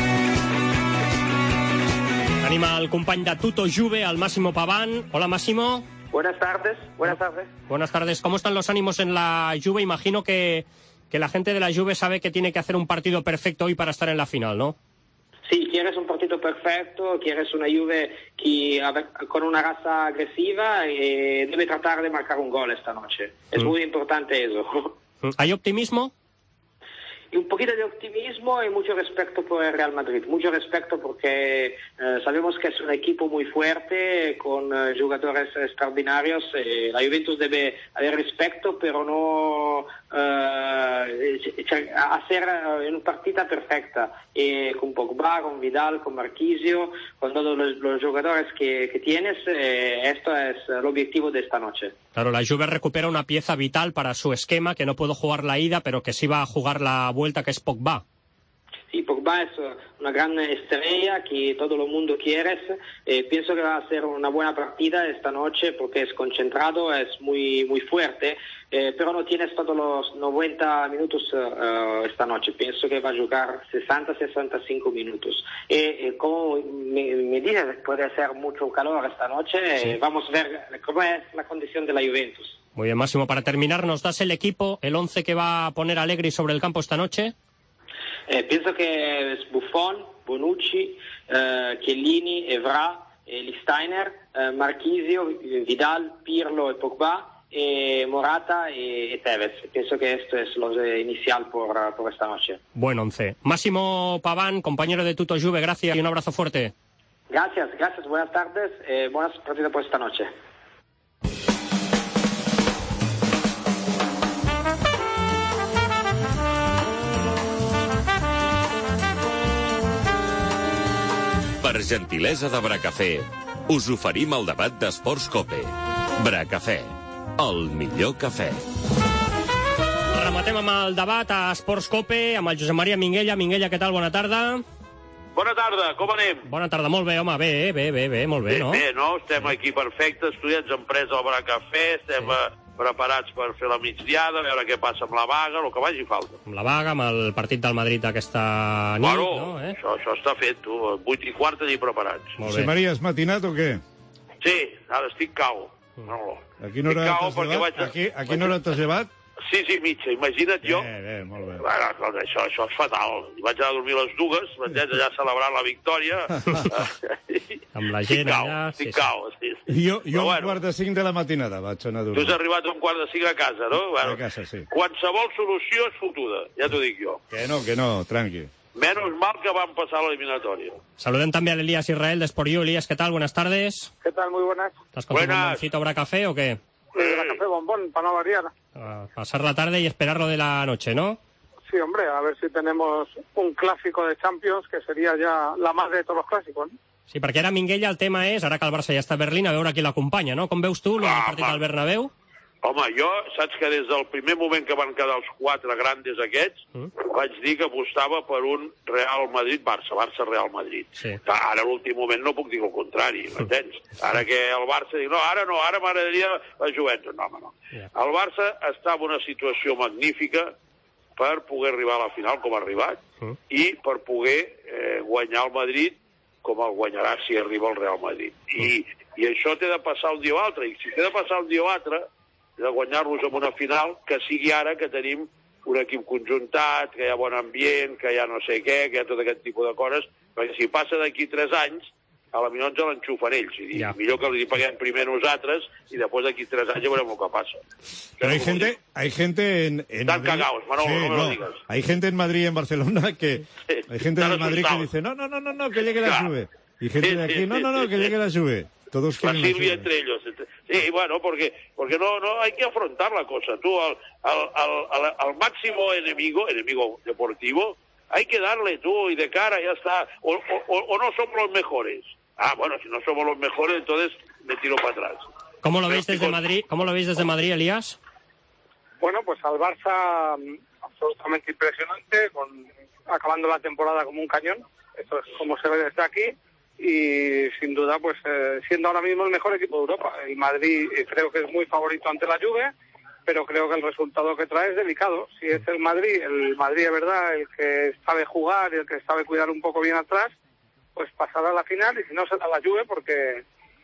Anima al company de Tuto Juve, al Máximo Paván. Hola, Máximo. Buenas tardes, buenas tardes. Buenas tardes. ¿Cómo están los ánimos en la Juve? Imagino que, que la gente de la Juve sabe que tiene que hacer un partido perfecto hoy para estar en la final, ¿no? Sí, quieres un partido perfecto, quieres una Juve que, con una raza agresiva y debe tratar de marcar un gol esta noche. Es mm. muy importante eso. ¿Hay optimismo? Y un poquito de optimismo y mucho respeto por el Real Madrid. Mucho respeto porque eh, sabemos que es un equipo muy fuerte, con eh, jugadores extraordinarios. Eh, la Juventus debe haber respeto, pero no eh, hacer eh, una partida perfecta. Eh, con Pogba, con Vidal, con Marquisio, con todos los, los jugadores que, que tienes. Eh, esto es el objetivo de esta noche. Claro, la Juve recupera una pieza vital para su esquema, que no pudo jugar la ida, pero que sí va a jugar la vuelta, que es Pogba. Sí, Pogba es una gran estrella que todo el mundo quiere. Eh, pienso que va a ser una buena partida esta noche porque es concentrado, es muy muy fuerte, eh, pero no tienes todos los noventa minutos uh, esta noche. Pienso que va a jugar sesenta a sesenta y cinco minutos. Eh, eh, como me, me dices, puede ser mucho calor esta noche. Sí. Eh, vamos a ver cómo es la condición de la Juventus. Muy bien, Máximo. Para terminar, ¿nos das el equipo, el once que va a poner Allegri sobre el campo esta noche? Eh, pienso que es Buffon, Bonucci, eh, Chiellini, Evra, eh, Lichtsteiner, eh, Marquisio, Vidal, Pirlo y Pogba, eh, Morata y, y Tevez. Pienso que esto es lo de inicial por, por esta noche. Buen once. Máximo Paván, compañero de Tuto Juve, gracias y un abrazo fuerte. Gracias, gracias, buenas tardes, eh, buenas partidas por esta noche. Per gentilesa de Bracafé, us oferim el debat d'Esports Cope. Bracafé, el millor cafè. Rematem amb el debat a Esports Cope, amb el Josep Maria Minguella. Minguella, què tal? Bona tarda. Bona tarda, com anem? Bona tarda, molt bé, home, bé, bé, bé, bé molt bé, bé no? Bé, no? Estem aquí perfectes, estudiants empresa al Bracafé, estem sí. preparats per fer la migdiada, a veure què passa amb la vaga, el que vagi falta. Amb la vaga, amb el partit del Madrid aquesta nit, bueno, no? Eh? Això, això està fet, tu. Vuit i quart allí preparats. José María, has matinat o què? Sí, ara estic cau. No, no. A quina hora t'has llevat? A, qui, a quina hora t'has llevat? Sí, sí, mitja, imagina't jo. Bé, bé, molt bé. Bueno, això, això és fatal. Vaig anar a dormir a les dues, m'entens, allà celebrant la victòria. Amb la gent allà... Estic cau, sí, sí. Jo, jo a un quart de cinc de la matinada vaig anar a dormir. Tu has arribat a un quart de cinc a casa, no? Bueno, a casa, sí. Qualsevol solució és fotuda, ja t'ho dic jo. Que no, que no, tranqui. Menos mal que van passar l'eliminatòria. Saludem també a Elías Israel de Sport U. Elías, ¿qué tal? Buenas tardes. ¿Qué tal? Muy buenas. ¿Estás con tu bomboncito Bracafé o qué? Sí, Bracafé, bombón, para no variar. A pasar la tarde y esperar lo de la noche, ¿no? Sí, hombre, a ver si tenemos un clásico de Champions, que sería ya la madre de todos los clàssicos, no? Sí, perquè ara, Minguella, el tema és, ara que el Barça ja està a Berlín, a veure qui l'acompanya, no? Com veus tu el Ah, partit home. del Bernabéu? Home, jo, saps que des del primer moment que van quedar els quatre grandes aquests, Mm. vaig dir que apostava per un Real Madrid-Barça, Barça-Real Madrid. Sí. Ara, a l'últim moment, no puc dir el contrari, m'entens? Ara que el Barça diu, no, ara no, ara m'agradaria la Juventus. No, home, no. Yeah. El Barça està en una situació magnífica per poder arribar a la final, com ha arribat, Mm. i per poder eh, guanyar el Madrid com el guanyarà si arriba el Real Madrid. I, i això té de passar un dia o altre, i si té de passar un dia o altre, de guanyar-los en una final, que sigui ara que tenim un equip conjuntat, que hi ha bon ambient, que hi ha no sé què, que hi ha tot aquest tipus de coses, perquè si passa d'aquí tres anys, a la millor ens l'enxufen ells. I Ja. millor que li paguem primer nosaltres i després d'aquí tres anys ja veurem el que passa. Pero hay gente, hay gente en, en Están Madrid... cagados, Manolo, no me lo digas. Hay gente en Madrid y en Barcelona que... Hay gente están de Madrid que asustados. dice, no, no, no, no, no, que llegue la Claro. Juve. Y gente Sí, de aquí, sí, no, sí, no, no, sí, que sí. llegue la Juve. Todos La quieren la Silvia Juve. entre ellos. Sí, bueno, porque, porque no, no hay que afrontar la cosa. Tú, al, al, al, al, al máximo enemigo, enemigo deportivo, hay que darle tú y de cara, ya está. O, o, o no somos los mejores. Ah, bueno, si no somos los mejores, entonces me tiro para atrás. ¿Cómo lo veis desde Madrid, ¿Cómo lo veis desde Madrid, Elías? Bueno, pues al Barça mm, absolutamente impresionante, con, acabando la temporada como un cañón. Eso es como se ve desde aquí. Y sin duda, pues eh, siendo ahora mismo el mejor equipo de Europa. El Madrid eh, creo que es muy favorito ante la Juve, pero creo que el resultado que trae es delicado. Si es el Madrid, el Madrid es verdad, el que sabe jugar y el que sabe cuidar un poco bien atrás, pues pasará a la final, y si no será la Juve, porque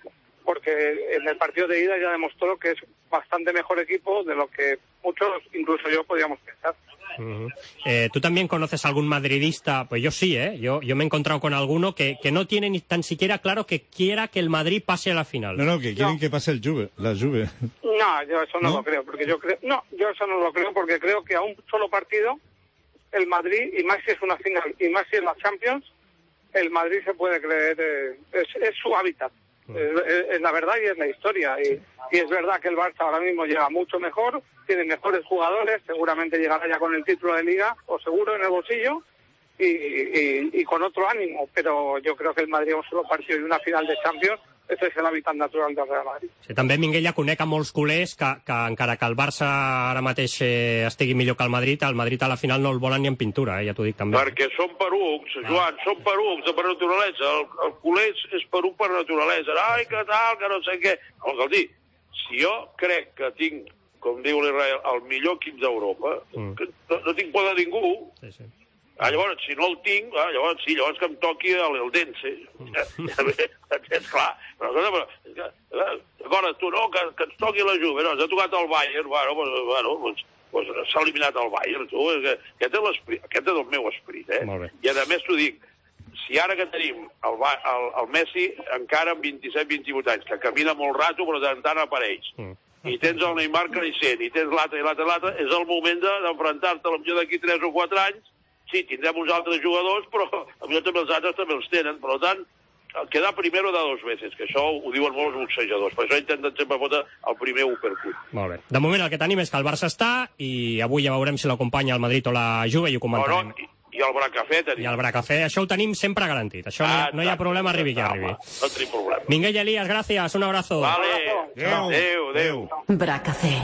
porque en el partido de ida ya demostró que es bastante mejor equipo de lo que muchos, incluso yo, podíamos pensar. Uh-huh. eh, ¿Tú también conoces a algún madridista? Pues yo sí, ¿eh? Yo, yo me he encontrado con alguno que, que no tiene ni tan siquiera claro que quiera que el Madrid pase a la final. No, no, que quieren No. que pase el Juve, la Juve. No, yo eso no, ¿No? lo creo, porque yo creo, no, yo eso no lo creo porque creo que a un solo partido el Madrid, y más si es una final, y más si es la Champions, el Madrid se puede creer, eh, es, es su hábitat. Es, es- es la verdad y es la historia. Y, y es verdad que el Barça ahora mismo llega mucho mejor, tiene mejores jugadores, seguramente llegará ya con el título de Liga, o seguro en el bolsillo, y, y, y con otro ánimo. Pero yo creo que el Madrid a un solo partido y una final de Champions, ese es el hábitat natural del Real Madrid. Sí, també, Minguella, conec a molts culers que, que encara que el Barça ara mateix eh, estigui millor que el Madrid, el Madrid a la final no el volen ni en pintura, eh, ja t'ho dic també. Perquè són perucs, Joan, són perucs de per naturalesa. El, el culer és, és peruc per naturalesa. Ai, que tal, que no sé què. No, cal dir, si jo crec que tinc, com diu l'Israel, el millor equip d'Europa, Mm. que no, no tinc por de ningú, Sí, sí. ah, llavors, si no el tinc, ah, llavors sí, llavors que em toqui el, el Dense. Ja, ja bé, és clar. Però, escolta, però, és que, eh, d'acord, tu no, que, que ens toqui la Juve, no, ens ha tocat el Bayern, bueno, pues, bueno, pues, pues, s'ha eliminat el Bayern, tu, és que, aquest, és l'esperit, aquest és el meu esperit, eh? Molt bé. I a més t'ho dic, si ara que tenim el, Ba- el, el Messi encara amb vint-i-set vint-i-vuit anys, que camina molt rato però de tant en tant apareix, Mm. i tens el Neymar creixent, i tens l'altre i l'altre i l'altre, és el moment de- d'enfrontar-te potser d'aquí tres o quatre anys. Sí, tindrem uns altres jugadors, però potser també els altres també els tenen. Per tant, quedar primero da dos veces, que això ho diuen molts boxejadors. Per això intenten sempre fotre el primer uppercut. Molt bé. De moment el que tenim és que el Barça està i avui ja veurem si l'acompanya el Madrid o la Juve i ho No, comentarem. no, i, i el Bracafé tenim. I el Bracafé, això ho tenim sempre garantit. Això no, hi ha- no hi ha problema, arribi que arribi. No tenim problema. Minguella, Elías, gràcies, un abrazo. Vale. Adéu, adéu. Bracafé.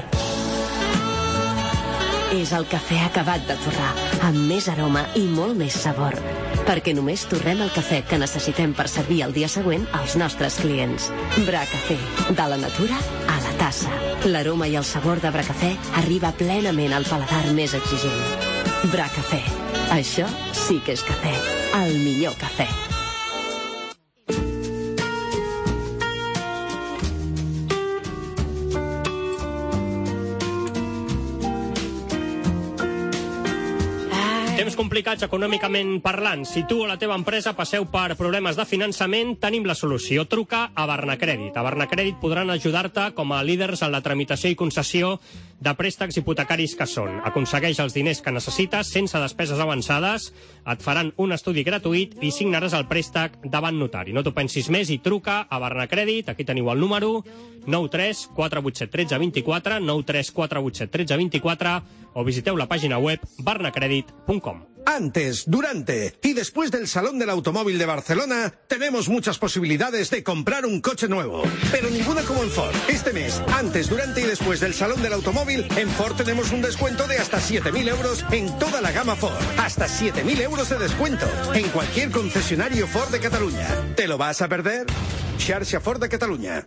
És el cafè acabat de torrar, amb més aroma i molt més sabor. Perquè només torrem el cafè que necessitem per servir el dia següent als nostres clients. Bracafé, de la natura a la tassa. L'aroma i el sabor de Bracafè arriba plenament al paladar més exigent. Bracafè. Això sí que és cafè. El millor cafè. Temps complicats econòmicament parlant. Si tu o la teva empresa passeu per problemes de finançament, tenim la solució. Truca a Barnacrèdit. A Barnacrèdit podran ajudar-te com a líders en la tramitació i concessió de préstecs hipotecaris que són. Aconsegueix els diners que necessites sense despeses avançades, et faran un estudi gratuït i signaràs el préstec davant notari. No t'ho pensis més i truca a Barnacrèdit. Aquí teniu el número nou tres quatre vuit set tres dos quatre, nou tres quatre vuit set tres dos quatre, o visiteu la página web barnacredit punto com. Antes, durante y después del Salón del Automóvil de Barcelona, tenemos muchas posibilidades de comprar un coche nuevo. Pero ninguna como en Ford. Este mes, antes, durante y después del Salón del Automóvil, en Ford tenemos un descuento de hasta siete mil euros en toda la gama Ford. Hasta siete mil euros de descuento en cualquier concesionario Ford de Catalunya. ¿Te lo vas a perder? Xarxa Ford de Catalunya.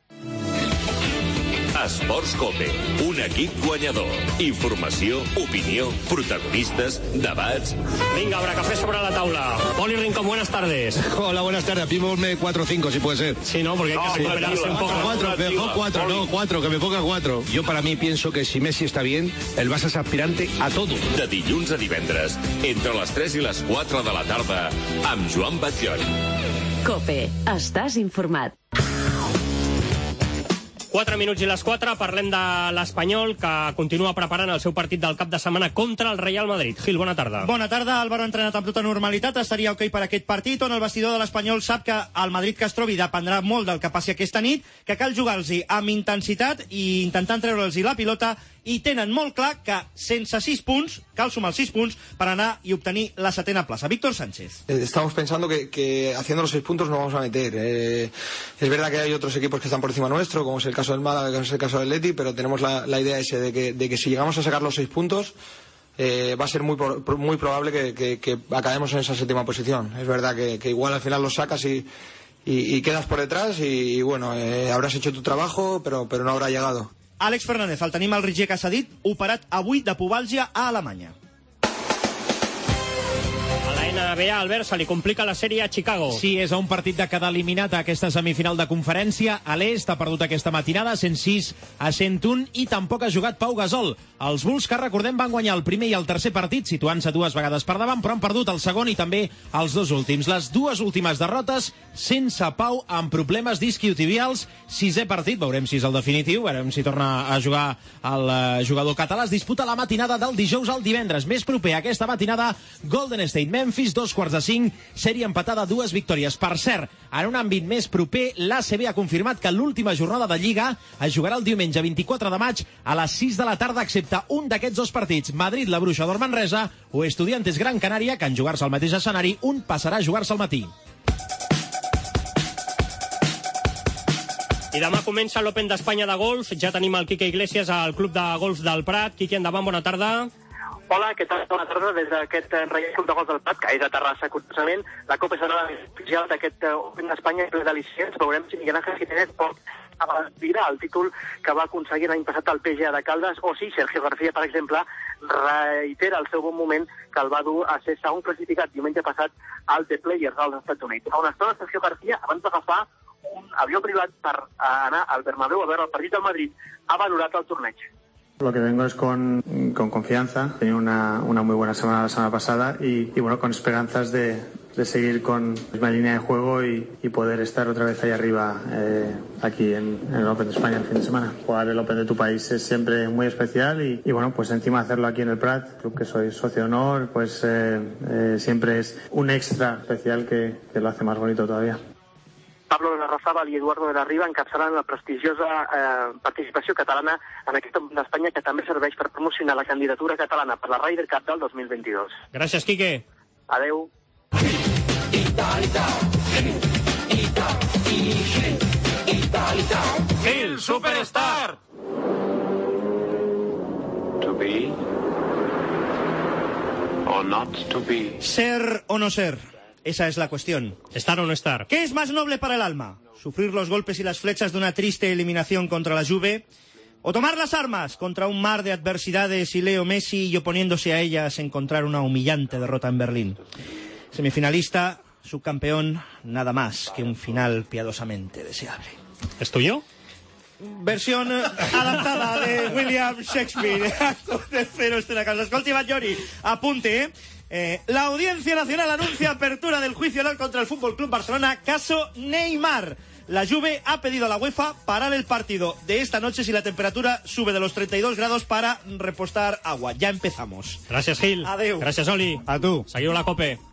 Esports Cope, un equip guanyador. Informació, opinió, protagonistas, debats... Venga, Bracafé sobre la taula. Poli Rincón, buenas tardes. Hola, buenas tardes. Pímosme cuatro o cinco, si puede ser. Sí, ¿no? Porque hay que recuperarse un poco. Cuatro, mejor cuatro, no, cuatro, que me ponga cuatro. Yo para mí pienso que si Messi está bien, el Barça es aspirante a todo. De dilluns a divendres, entre les tres i les quatre de la tarda, amb Joan Batllón. Cope, estàs informat. quatre minuts i les quatre, parlem de l'Espanyol, que continua preparant el seu partit del cap de setmana contra el Real Madrid. Gil, bona tarda. Bona tarda, Álvaro ha entrenat amb tota normalitat, estaria ok per aquest partit, on el vestidor de l'Espanyol sap que el Madrid que es trobi dependrà molt del que passi aquesta nit, que cal jugar-los amb intensitat i intentant treure'ls la pilota, i tenen molt clar que sense sis punts, cal sumar els sis punts per anar i obtenir la setena plaça. Víctor Sánchez. Estamos pensando que, que haciendo los seis puntos nos vamos a meter. Eh, es verdad que hay otros equipos que están por encima nuestro, como es el caso del Málaga, como es el caso del Atleti, pero tenemos la, la idea ese de que, de que si llegamos a sacar los seis puntos, eh, va a ser muy, muy probable que, que, que acabemos en esa séptima posición. Es verdad que, que igual al final los sacas y, y, y quedas por detrás y, y bueno, eh, habrás hecho tu trabajo, pero, pero no haurà llegado. Àlex Fernández, el tenim al Ritge, que s'ha dit, operat avui de pubalgia a Alemanya. N B A, Albert, se li complica la sèrie a Chicago. Sí, és a un partit de quedar eliminat a aquesta semifinal de conferència. A l'est ha perdut aquesta matinada cent sis a cent un i tampoc ha jugat Pau Gasol. Els Bulls, que recordem, van guanyar el primer i el tercer partit, situant-se dues vegades per davant, però han perdut el segon i també els dos últims. Les dues últimes derrotes sense Pau, amb problemes disquiotibials. Sisè partit, veurem si és el definitiu, veurem si torna a jugar el jugador català. Es disputa la matinada del dijous al divendres. Més proper a aquesta matinada, Golden State Memphis, dos quarts de cinc, sèrie empatada, dues victòries. Per cert, en un àmbit més proper, l'A C B ha confirmat que l'última jornada de Lliga es jugarà el diumenge vint-i-quatre de maig a les sis de la tarda, excepte un d'aquests dos partits, Madrid, la Bruixa d'Or Manresa o Estudiantes Gran Canària, que en jugar-se al mateix escenari, un passarà a jugar-se al matí. I demà comença l'Open d'Espanya de golf. Ja tenim el Quique Iglesias al Club de Golf del Prat. Quique, endavant, bona tarda. Hola, què tal? Bona tarda des d'aquest Reial Club de Golf del Prat, que és a Terrassa, curiosament. La Copa serà l'oficial d'aquest Open d'Espanya ple d'al·licients. Veurem si Miguel Ángel Jiménez pot avançar el títol que va aconseguir l'any passat al P G A de Caldes, o si Sergio García, per exemple, reitera el seu bon moment que el va dur a ser segon classificat diumenge passat al The Players dels Estats Units. Fa una estona, Sergio García, abans d'agafar un avió privat per anar al Bernabéu a veure el partit del Madrid, ha valorat el torneig. Lo que vengo es con, con confianza. He tenido una, una muy buena semana la semana pasada y, y bueno, con esperanzas de, de seguir con la misma línea de juego y, y poder estar otra vez ahí arriba eh, aquí en, en el Open de España el fin de semana. Jugar el Open de tu país es siempre muy especial y, y bueno, pues encima hacerlo aquí en el Prat, club que soy socio de honor, pues eh, eh, siempre es un extra especial que, que lo hace más bonito todavía. Pablo Larrazábal i Eduardo de la Riva encapçaran la prestigiosa eh, participació catalana en aquest Open d'Espanya, que també serveix per promocionar la candidatura catalana per la Ryder Cup del dos mil vint-i-dos. Gràcies, Quique. Adeu. Gil, Superstar! To be or not to be. Ser o no ser. Esa es la cuestión. ¿Estar o no estar? ¿Qué es más noble para el alma? ¿Sufrir los golpes y las flechas de una triste eliminación contra la Juve? O tomar las armas contra un mar de adversidades y Leo Messi y oponiéndose a ellas encontrar una humillante derrota en Berlín. Semifinalista, subcampeón, nada más que un final piadosamente deseable. ¿Es tuyo? Versión adaptada de William Shakespeare. Acto tercero, escena casa. Escolti Batllori, apunte, ¿eh? Eh, la Audiencia Nacional anuncia apertura del juicio oral contra el Fútbol Club Barcelona, caso Neymar. La Juve ha pedido a la UEFA parar el partido de esta noche si la temperatura sube de los treinta y dos grados para repostar agua. Ya empezamos. Gràcies, Gil. Adeu. Gràcies, Oli. A tu. Seguiu la COPE.